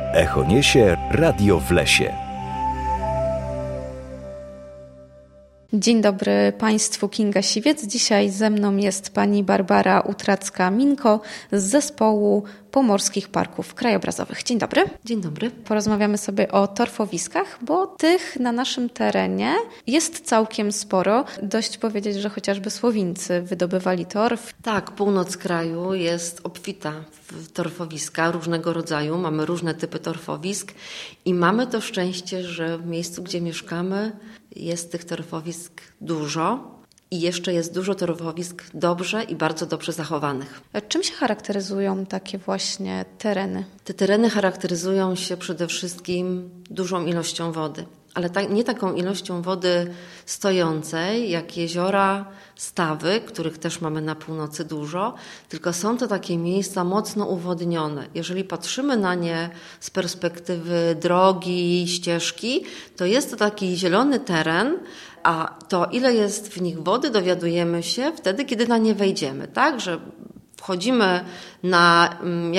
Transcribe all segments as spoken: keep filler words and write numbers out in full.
Echo niesie Radio w lesie. Dzień dobry Państwu, Kinga Siwiec. Dzisiaj ze mną jest pani Barbara Utracka-Minko z zespołu Pomorskich Parków Krajobrazowych. Dzień dobry. Dzień dobry. Porozmawiamy sobie o torfowiskach, bo tych na naszym terenie jest całkiem sporo. Dość powiedzieć, że chociażby Słowińcy wydobywali torf. Tak, północ kraju jest obfita w torfowiska różnego rodzaju. Mamy różne typy torfowisk i mamy to szczęście, że w miejscu, gdzie mieszkamy, jest tych torfowisk dużo. I jeszcze jest dużo torfowisk dobrze i bardzo dobrze zachowanych. Czym się charakteryzują takie właśnie tereny? Te tereny charakteryzują się przede wszystkim dużą ilością wody. Ale ta, nie taką ilością wody stojącej, jak jeziora, stawy, których też mamy na północy dużo, tylko są to takie miejsca mocno uwodnione. Jeżeli patrzymy na nie z perspektywy drogi, ścieżki, to jest to taki zielony teren, a to ile jest w nich wody dowiadujemy się wtedy, kiedy na nie wejdziemy, tak? Że wchodzimy na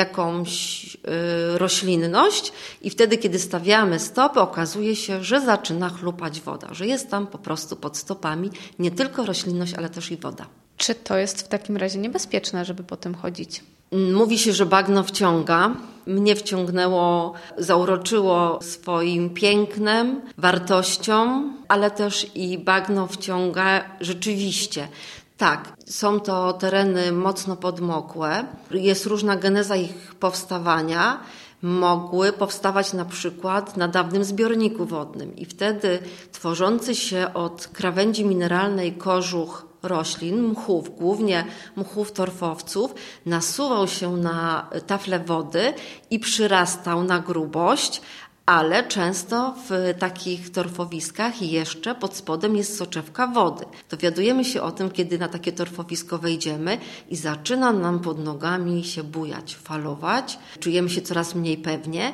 jakąś roślinność i wtedy, kiedy stawiamy stopy, okazuje się, że zaczyna chlupać woda, że jest tam po prostu pod stopami nie tylko roślinność, ale też i woda. Czy to jest w takim razie niebezpieczne, żeby po tym chodzić? Mówi się, że bagno wciąga. Mnie wciągnęło, zauroczyło swoim pięknem, wartością, ale też i bagno wciąga rzeczywiście. Tak, są to tereny mocno podmokłe, jest różna geneza ich powstawania. Mogły powstawać na przykład na dawnym zbiorniku wodnym i wtedy tworzący się od krawędzi mineralnej kożuch roślin, mchów, głównie mchów torfowców, nasuwał się na taflę wody i przyrastał na grubość, ale często w takich torfowiskach jeszcze pod spodem jest soczewka wody. Dowiadujemy się o tym, kiedy na takie torfowisko wejdziemy i zaczyna nam pod nogami się bujać, falować. Czujemy się coraz mniej pewnie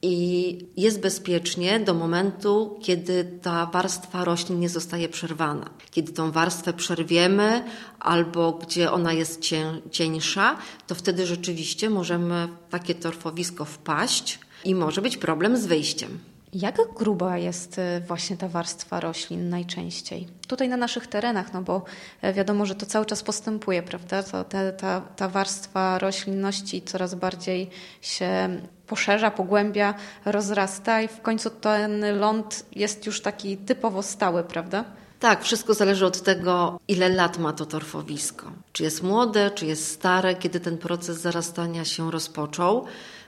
i jest bezpiecznie do momentu, kiedy ta warstwa roślin nie zostaje przerwana. Kiedy tą warstwę przerwiemy albo gdzie ona jest cię, cieńsza, to wtedy rzeczywiście możemy w takie torfowisko wpaść i może być problem z wyjściem. Jak gruba jest właśnie ta warstwa roślin najczęściej? Tutaj na naszych terenach, no bo wiadomo, że to cały czas postępuje, prawda? To te, ta, ta warstwa roślinności coraz bardziej się poszerza, pogłębia, rozrasta i w końcu ten ląd jest już taki typowo stały, prawda? Tak, wszystko zależy od tego, ile lat ma to torfowisko. Czy jest młode, czy jest stare, kiedy ten proces zarastania się rozpoczął.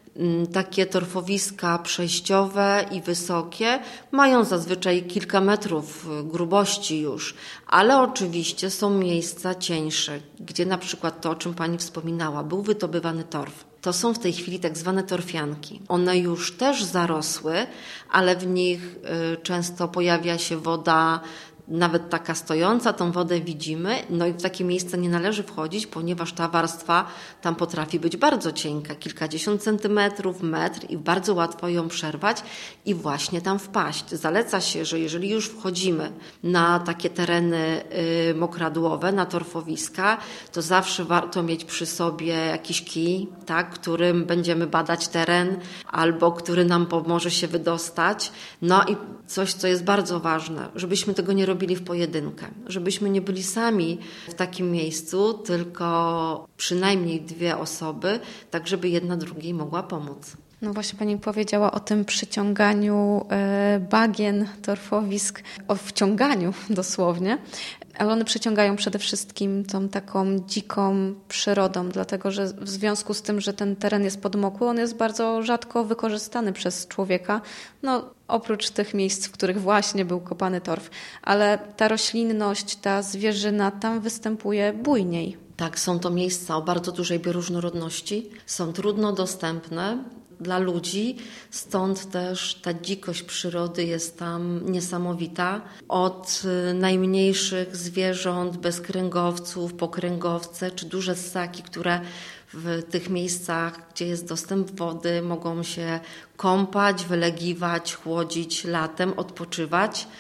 Takie torfowiska przejściowe i wysokie mają zazwyczaj kilka metrów grubości już, ale oczywiście są miejsca cieńsze, gdzie na przykład to, o czym Pani wspominała, był wydobywany torf. To są w tej chwili tak zwane torfianki. One już też zarosły, ale w nich często pojawia się woda, nawet taka stojąca, tą wodę widzimy, no i w takie miejsce nie należy wchodzić, ponieważ ta warstwa tam potrafi być bardzo cienka, kilkadziesiąt centymetrów, metr i bardzo łatwo ją przerwać i właśnie tam wpaść. Zaleca się, że jeżeli już wchodzimy na takie tereny y, mokradłowe, na torfowiska, to zawsze warto mieć przy sobie jakiś kij, tak, którym będziemy badać teren albo który nam pomoże się wydostać. No i coś, co jest bardzo ważne, żebyśmy tego nie robili w pojedynkę, żebyśmy nie byli sami w takim miejscu, tylko przynajmniej dwie osoby, tak żeby jedna drugiej mogła pomóc. No właśnie Pani powiedziała o tym przyciąganiu bagien, torfowisk, o wciąganiu dosłownie, ale one przyciągają przede wszystkim tą taką dziką przyrodą, dlatego że w związku z tym, że ten teren jest podmokły, on jest bardzo rzadko wykorzystany przez człowieka, no oprócz tych miejsc, w których właśnie był kopany torf, ale ta roślinność, ta zwierzyna tam występuje bujniej. Tak, są to miejsca o bardzo dużej bioróżnorodności, są trudno dostępne dla ludzi, stąd też ta dzikość przyrody jest tam niesamowita. Od najmniejszych zwierząt, bezkręgowców, pokręgowce czy duże ssaki, które w tych miejscach, gdzie jest dostęp wody, mogą się kąpać, wylegiwać, chłodzić latem, odpoczywać.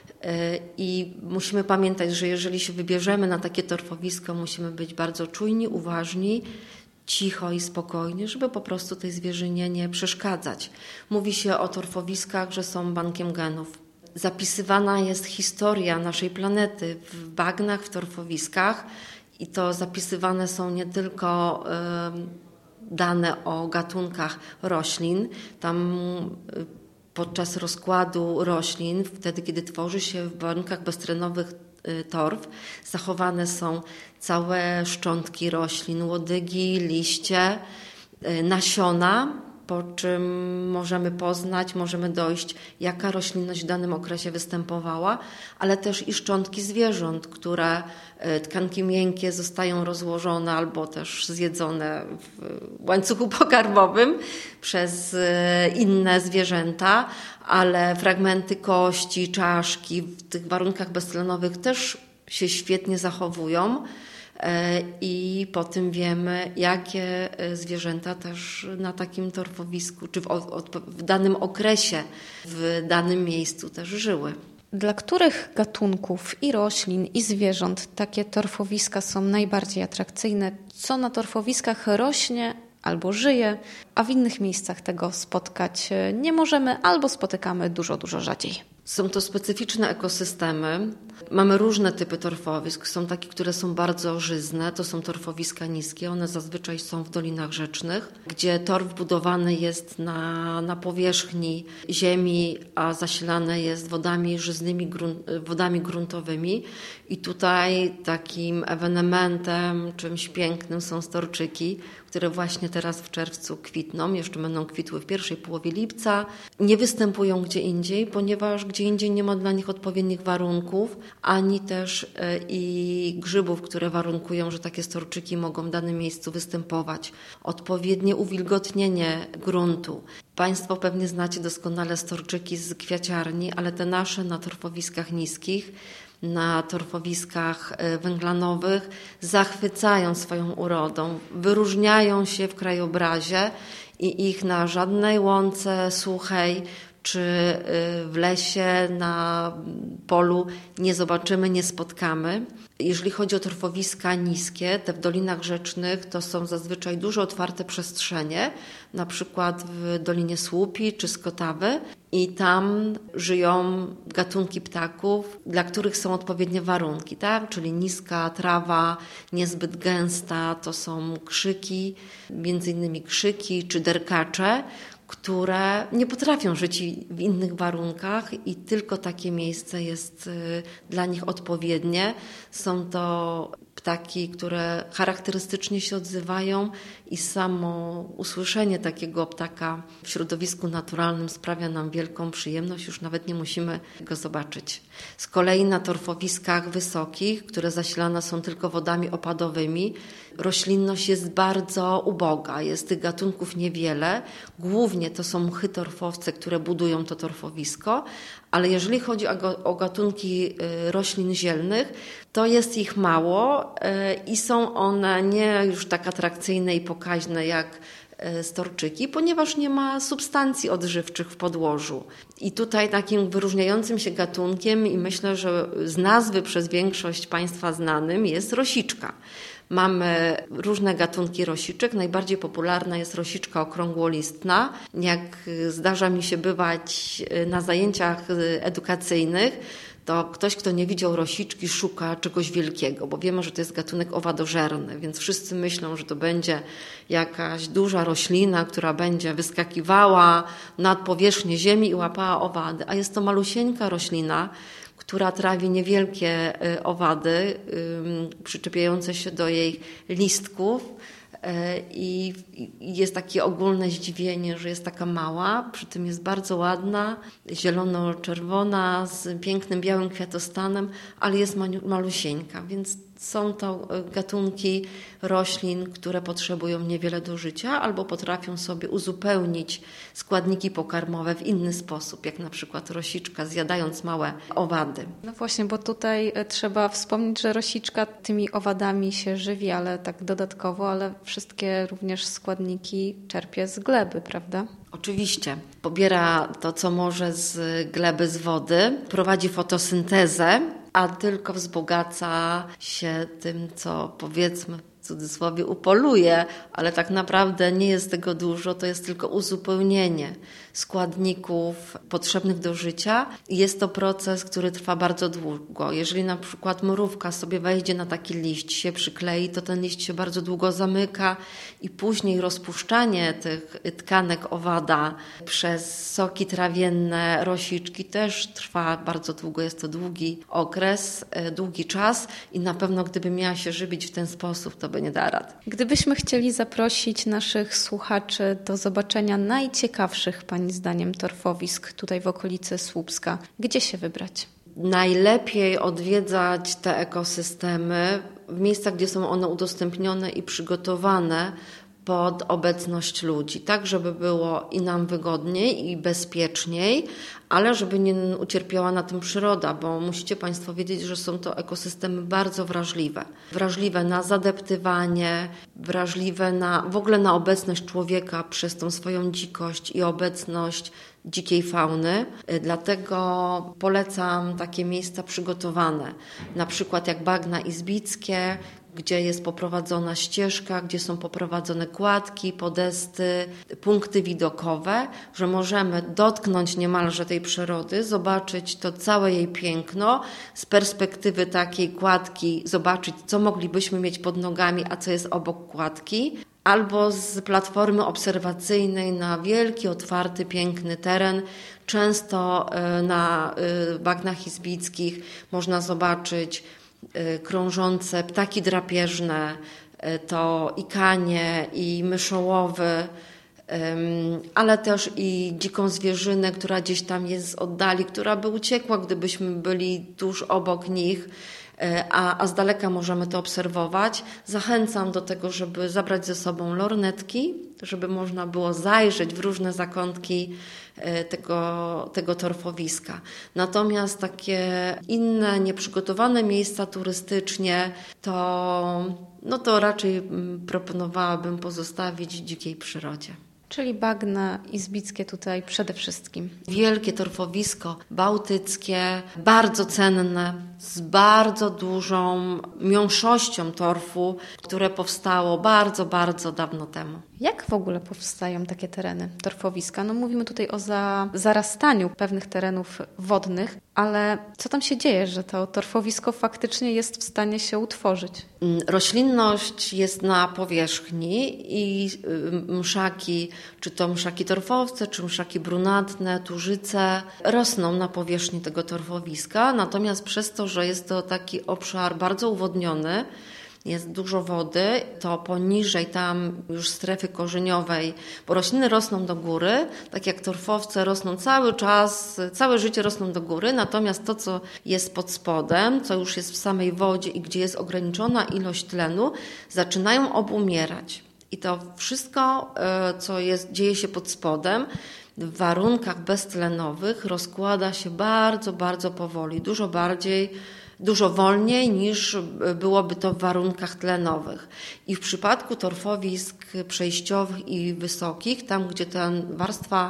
I musimy pamiętać, że jeżeli się wybierzemy na takie torfowisko, musimy być bardzo czujni, uważni cicho i spokojnie, żeby po prostu tej zwierzynie nie przeszkadzać. Mówi się o torfowiskach, że są bankiem genów. Zapisywana jest historia naszej planety w bagnach, w torfowiskach i to zapisywane są nie tylko y, dane o gatunkach roślin. Tam y, podczas rozkładu roślin, wtedy kiedy tworzy się w warunkach beztlenowych y, torf, zachowane są całe szczątki roślin, łodygi, liście, y, nasiona, po czym możemy poznać, możemy dojść, jaka roślinność w danym okresie występowała, ale też i szczątki zwierząt, które tkanki miękkie zostają rozłożone albo też zjedzone w łańcuchu pokarmowym przez inne zwierzęta, ale fragmenty kości, czaszki w tych warunkach beztlenowych też się świetnie zachowują. I po tym wiemy, jakie zwierzęta też na takim torfowisku, czy w, w danym okresie, w danym miejscu też żyły. Dla których gatunków i roślin, i zwierząt takie torfowiska są najbardziej atrakcyjne? Co na torfowiskach rośnie albo żyje, a w innych miejscach tego spotkać nie możemy albo spotykamy dużo, dużo rzadziej? Są to specyficzne ekosystemy. Mamy różne typy torfowisk. Są takie, które są bardzo żyzne. To są torfowiska niskie. One zazwyczaj są w dolinach rzecznych, gdzie torf budowany jest na, na powierzchni ziemi, a zasilane jest wodami żyznymi, grunt, wodami gruntowymi. I tutaj takim ewenementem, czymś pięknym są storczyki, które właśnie teraz w czerwcu kwitną. Jeszcze będą kwitły w pierwszej połowie lipca. Nie występują gdzie indziej, ponieważ gdzie indziej nie ma dla nich odpowiednich warunków, ani też i grzybów, które warunkują, że takie storczyki mogą w danym miejscu występować. Odpowiednie uwilgotnienie gruntu. Państwo pewnie znacie doskonale storczyki z kwiaciarni, ale te nasze na torfowiskach niskich, na torfowiskach węglanowych zachwycają swoją urodą, wyróżniają się w krajobrazie i ich na żadnej łące suchej czy w lesie, na polu nie zobaczymy, nie spotkamy. Jeżeli chodzi o torfowiska niskie, te w dolinach rzecznych, to są zazwyczaj duże otwarte przestrzenie, na przykład w Dolinie Słupi czy Skotawy i tam żyją gatunki ptaków, dla których są odpowiednie warunki, tak? Czyli niska trawa, niezbyt gęsta, to są krzyki, między innymi krzyki czy derkacze, które nie potrafią żyć w innych warunkach i tylko takie miejsce jest dla nich odpowiednie. Są to ptaki, które charakterystycznie się odzywają i samo usłyszenie takiego ptaka w środowisku naturalnym sprawia nam wielką przyjemność, już nawet nie musimy go zobaczyć. Z kolei na torfowiskach wysokich, które zasilane są tylko wodami opadowymi, roślinność jest bardzo uboga, jest tych gatunków niewiele. Głównie to są mchy torfowce, które budują to torfowisko, ale jeżeli chodzi o gatunki roślin zielnych, to jest ich mało i są one nie już tak atrakcyjne i pokaźne jak storczyki, ponieważ nie ma substancji odżywczych w podłożu. I tutaj takim wyróżniającym się gatunkiem i myślę, że z nazwy przez większość Państwa znanym jest rosiczka. Mamy różne gatunki rosiczek. Najbardziej popularna jest rosiczka okrągłolistna. Jak zdarza mi się bywać na zajęciach edukacyjnych, to ktoś, kto nie widział rosiczki, szuka czegoś wielkiego, bo wiemy, że to jest gatunek owadożerny, więc wszyscy myślą, że to będzie jakaś duża roślina, która będzie wyskakiwała nad powierzchnię ziemi i łapała owady, a jest to malusieńka roślina, która trawi niewielkie owady przyczepiające się do jej listków i jest takie ogólne zdziwienie, że jest taka mała, przy tym jest bardzo ładna, zielono-czerwona, z pięknym białym kwiatostanem, ale jest malusieńka, więc są to gatunki roślin, które potrzebują niewiele do życia albo potrafią sobie uzupełnić składniki pokarmowe w inny sposób, jak na przykład rosiczka, zjadając małe owady. No właśnie, bo tutaj trzeba wspomnieć, że rosiczka tymi owadami się żywi, ale tak dodatkowo, ale wszystkie również składniki czerpie z gleby, prawda? Oczywiście. Pobiera to, co może z gleby, z wody, prowadzi fotosyntezę, a tylko wzbogaca się tym, co powiedzmy cudzysłowie upoluje, ale tak naprawdę nie jest tego dużo, to jest tylko uzupełnienie składników potrzebnych do życia i jest to proces, który trwa bardzo długo. Jeżeli na przykład mrówka sobie wejdzie na taki liść, się przyklei, to ten liść się bardzo długo zamyka i później rozpuszczanie tych tkanek owada przez soki trawienne, rosiczki też trwa bardzo długo. Jest to długi okres, długi czas i na pewno gdyby miała się żywić w ten sposób, to by nie dała rady. Gdybyśmy chcieli zaprosić naszych słuchaczy do zobaczenia najciekawszych Pani zdaniem torfowisk tutaj w okolicy Słupska, gdzie się wybrać? Najlepiej odwiedzać te ekosystemy w miejscach, gdzie są one udostępnione i przygotowane pod obecność ludzi, tak żeby było i nam wygodniej i bezpieczniej, ale żeby nie ucierpiała na tym przyroda, bo musicie Państwo wiedzieć, że są to ekosystemy bardzo wrażliwe. Wrażliwe na zadeptywanie, wrażliwe na, w ogóle na obecność człowieka przez tą swoją dzikość i obecność dzikiej fauny. Dlatego polecam takie miejsca przygotowane, na przykład jak bagna izbickie, gdzie jest poprowadzona ścieżka, gdzie są poprowadzone kładki, podesty, punkty widokowe, że możemy dotknąć niemalże tej przyrody, zobaczyć to całe jej piękno, z perspektywy takiej kładki zobaczyć, co moglibyśmy mieć pod nogami, a co jest obok kładki, albo z platformy obserwacyjnej na wielki, otwarty, piękny teren. Często na bagnach izbickich można zobaczyć krążące ptaki drapieżne, to i kanie, i myszołowy, ale też i dziką zwierzynę, która gdzieś tam jest z oddali, która by uciekła, gdybyśmy byli tuż obok nich, a, a z daleka możemy to obserwować. Zachęcam do tego, żeby zabrać ze sobą lornetki, żeby można było zajrzeć w różne zakątki tego, tego torfowiska. Natomiast takie inne, nieprzygotowane miejsca turystycznie, to, no to raczej proponowałabym pozostawić dzikiej przyrodzie. Czyli bagna izbickie tutaj przede wszystkim. Wielkie torfowisko bałtyckie, bardzo cenne, z bardzo dużą miąższością torfu, które powstało bardzo, bardzo dawno temu. Jak w ogóle powstają takie tereny, torfowiska? No mówimy tutaj o za, zarastaniu pewnych terenów wodnych, ale co tam się dzieje, że to torfowisko faktycznie jest w stanie się utworzyć? Roślinność jest na powierzchni i mszaki, czy to mszaki torfowce, czy mszaki brunatne, tużyce, rosną na powierzchni tego torfowiska, natomiast przez to, że jest to taki obszar bardzo uwodniony, jest dużo wody, to poniżej tam już strefy korzeniowej, bo rośliny rosną do góry, tak jak torfowce rosną cały czas, całe życie rosną do góry, natomiast to, co jest pod spodem, co już jest w samej wodzie i gdzie jest ograniczona ilość tlenu, zaczynają obumierać. I to wszystko, co jest, dzieje się pod spodem, w warunkach beztlenowych rozkłada się bardzo, bardzo powoli, dużo bardziej dużo wolniej niż byłoby to w warunkach tlenowych. I w przypadku torfowisk przejściowych i wysokich, tam gdzie ta warstwa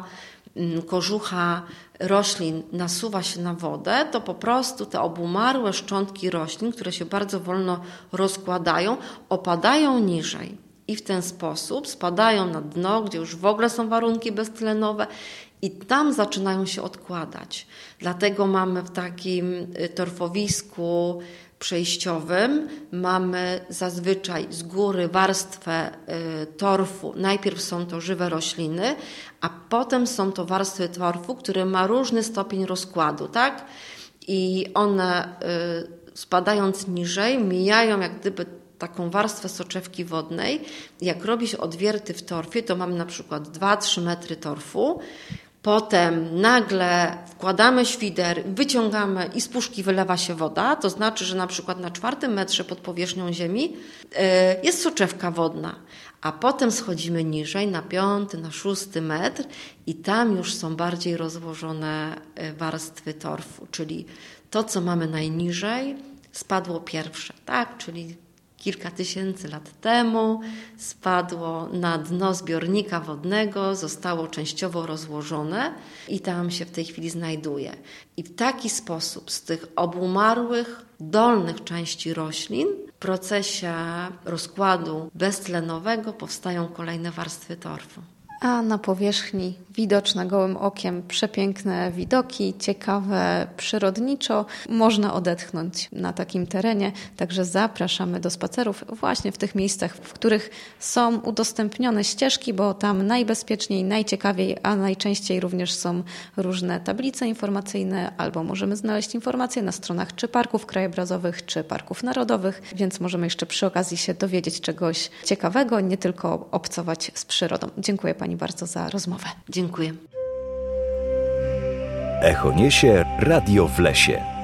kożucha roślin nasuwa się na wodę, to po prostu te obumarłe szczątki roślin, które się bardzo wolno rozkładają, opadają niżej. I w ten sposób spadają na dno, gdzie już w ogóle są warunki beztlenowe i tam zaczynają się odkładać. Dlatego mamy w takim torfowisku przejściowym, mamy zazwyczaj z góry warstwę torfu. Najpierw są to żywe rośliny, a potem są to warstwy torfu, które ma różny stopień rozkładu, tak? I one spadając niżej mijają jak gdyby taką warstwę soczewki wodnej. Jak robi się odwierty w torfie, to mamy na przykład dwa trzy metry torfu. Potem nagle wkładamy świder, wyciągamy i z puszki wylewa się woda. To znaczy, że na przykład na czwartym metrze pod powierzchnią ziemi jest soczewka wodna. A potem schodzimy niżej na piąty, na szósty metr i tam już są bardziej rozłożone warstwy torfu. Czyli to, co mamy najniżej, spadło pierwsze, tak? Czyli kilka tysięcy lat temu spadło na dno zbiornika wodnego, zostało częściowo rozłożone i tam się w tej chwili znajduje. I w taki sposób z tych obumarłych, dolnych części roślin procesie rozkładu beztlenowego powstają kolejne warstwy torfu. A na powierzchni widoczne gołym okiem przepiękne widoki, ciekawe przyrodniczo. Można odetchnąć na takim terenie, także zapraszamy do spacerów właśnie w tych miejscach, w których są udostępnione ścieżki, bo tam najbezpieczniej, najciekawiej, a najczęściej również są różne tablice informacyjne, albo możemy znaleźć informacje na stronach czy parków krajobrazowych, czy parków narodowych, więc możemy jeszcze przy okazji się dowiedzieć czegoś ciekawego, nie tylko obcować z przyrodą. Dziękuję Pani bardzo za rozmowę. Dziękuję. Echo niesie Radio w lesie.